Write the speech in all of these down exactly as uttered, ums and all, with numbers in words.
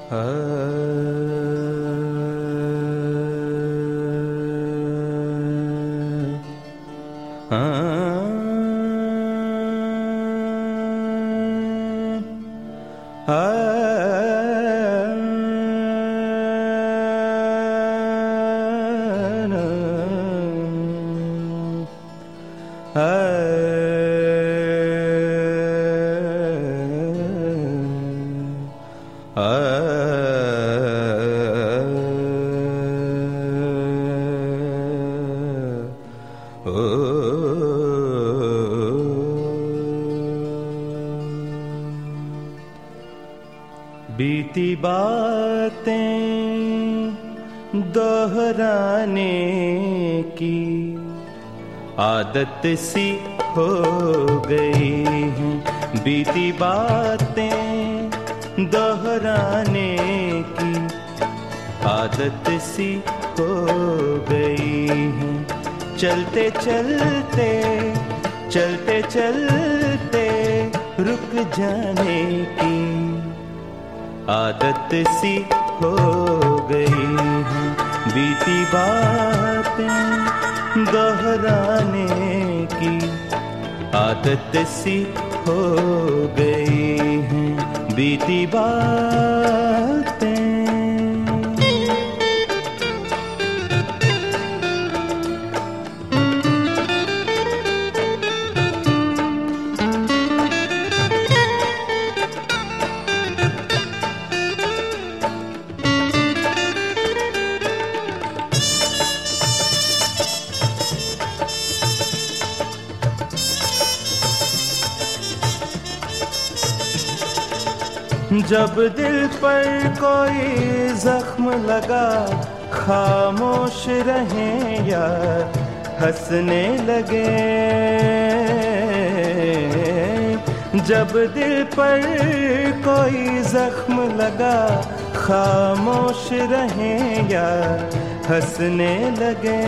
बीती बातें दोहराने की आदत सी हो गई है। बीती बातें दोहराने की आदत सी हो गई है। चलते चलते चलते चलते रुक जाने की आदत सी हो गई है। बीती बातें दोहराने की आदत सी हो गई है। बीती बातें जब दिल पर कोई जख्म लगा खामोश रहें या हंसने लगे। जब दिल पर कोई जख्म लगा खामोश रहें या हंसने लगे।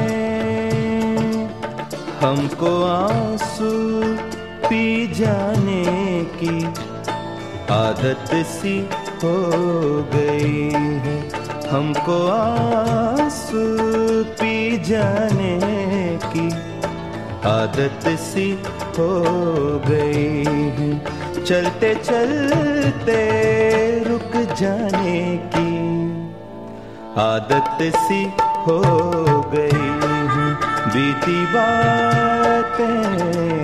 हमको आंसू पी जाने की आदत सी हो गई है। हमको आंसू पी जाने की आदत सी हो गई है। चलते चलते रुक जाने की आदत सी हो गई है। बीती बातें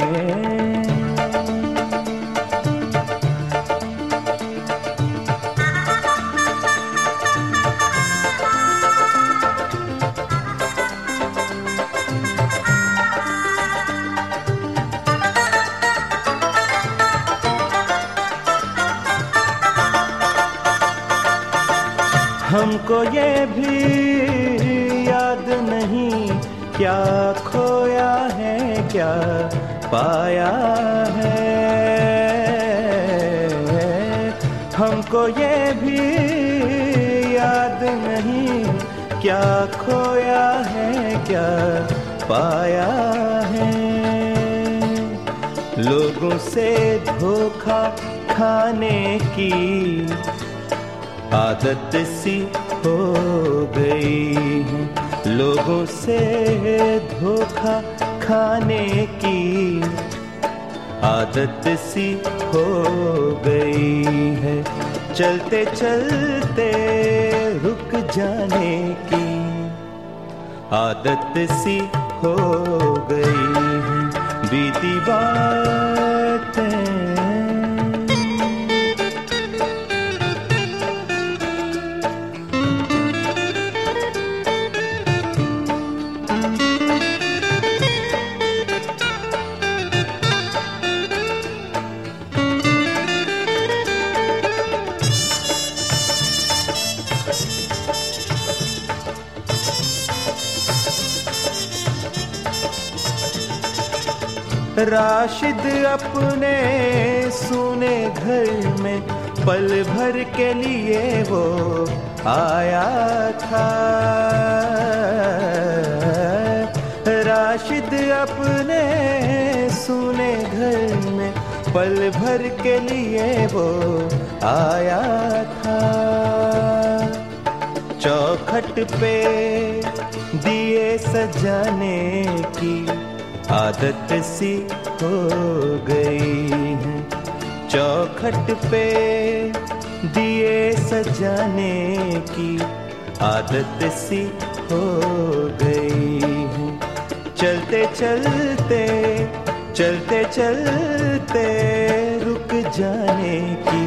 हमको ये भी याद नहीं क्या खोया है क्या पाया है। हमको ये भी याद नहीं क्या खोया है क्या पाया है। लोगों से धोखा खाने की आदत सी हो गई है। लोगों से धोखा खाने की आदत सी हो गई है। चलते चलते रुक जाने की आदत सी हो गई है। बीती बातें राशिद अपने सुने घर में पल भर के लिए वो आया था। राशिद अपने सुने घर में पल भर के लिए वो आया था। चौखट पे दिए सजाने की आदत सी हो गई है। चौखट पे दिए सजाने की आदत सी हो गई है। चलते चलते चलते चलते रुक जाने की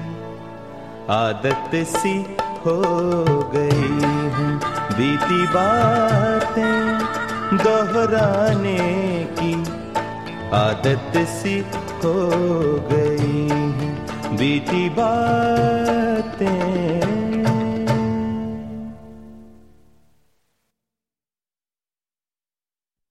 आदत सी हो गई है। बीती बातें दोहराने की आदत सी हो गई है। बीती बातें